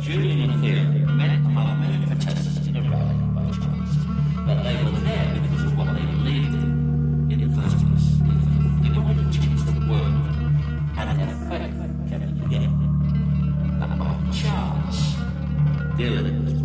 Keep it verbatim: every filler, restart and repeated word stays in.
Julian and Theo met among many protesters in a rally by chance, but they were there because of what they believed in, in the first place. They wanted to change the world, and their faith kept them together. But by chance, Dylan was